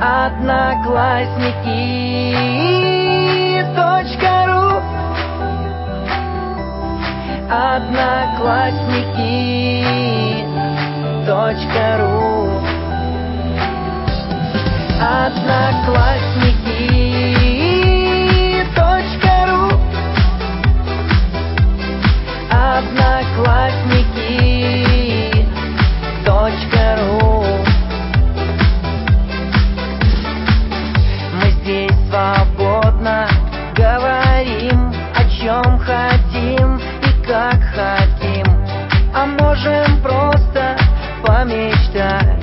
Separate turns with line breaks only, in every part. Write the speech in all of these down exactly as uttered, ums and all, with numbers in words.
Одноклассники точка ру. Одноклассники точка ру. Одноклассники точка ру. Одноклассники точка ру. Мы здесь свободно говорим, о чем хотим и как хотим, а можем просто помечтать.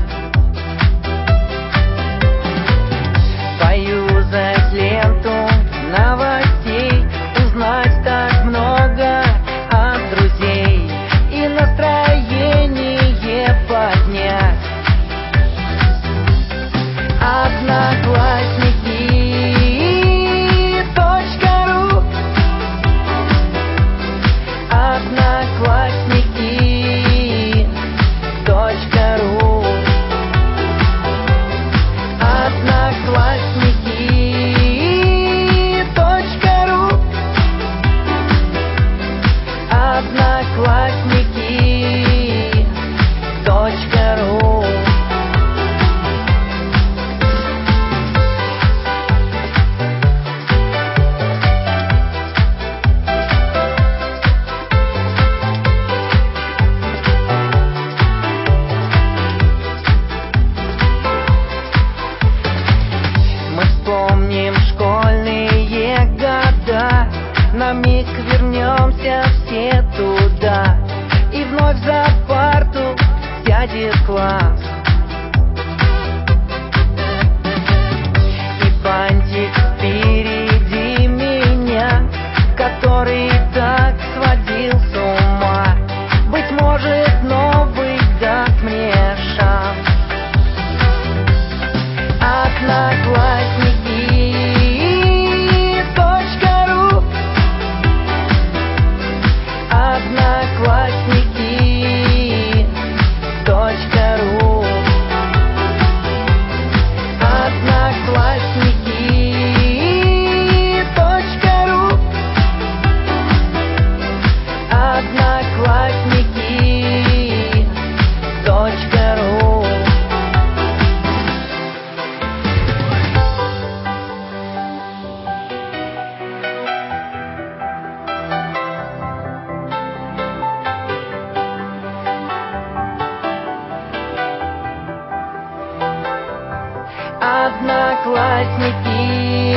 Поюзать ленту новостей, узнать так много от друзей и настроение поднять. Одноклассники точка ру. Одноклассники точка ру. Одноклассники точка ру. Одноклассники точка ру. Школьные года, на миг вернемся все туда, и вновь за парту сядет класс. И бантик впереди меня, который так сводил с ума, быть может, новый даст мне шанс. Одноклассники точка ру. Одноклассники точка ру. Одноклассники точка ру. Одноклассники точка ру. Одноклассники